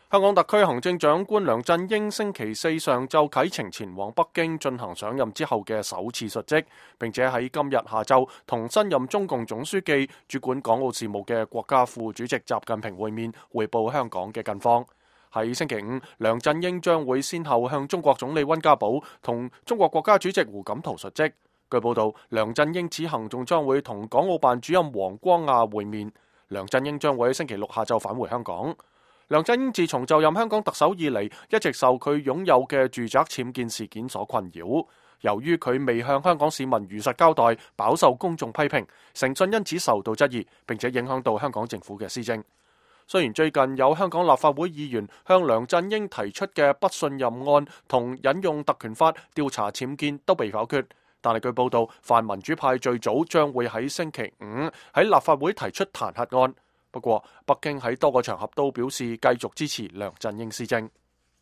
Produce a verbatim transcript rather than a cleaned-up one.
香港特區行政長官梁振英星期四上晝啟程前往北京進行上任之後嘅首次述職，並且喺今日下晝同新任中共總書記、主管港澳事務嘅國家副主席習近平會面，匯報香港嘅近況。喺星期五，梁振英將會先後向中國總理溫家寶同中國國家主席胡錦濤述職。據報道，梁振英此行仲將會同港澳辦主任王光亞會面。梁振英將會喺星期六下晝返回香港。梁振英自從就任香港特首以嚟，一直受佢擁有嘅住宅僭建事件所困擾。由於佢未向香港市民如實交代，飽受公眾批評，誠信因此受到質疑，並且影響到香港政府嘅施政。雖然最近有香港立法會議員向梁振英提出嘅不信任案同引用特權法調查僭建都被否決，但係據報道，泛民主派最早將會喺星期五喺立法會提出彈劾案。不過，北京喺多個場合都表示繼續支持梁振英施政。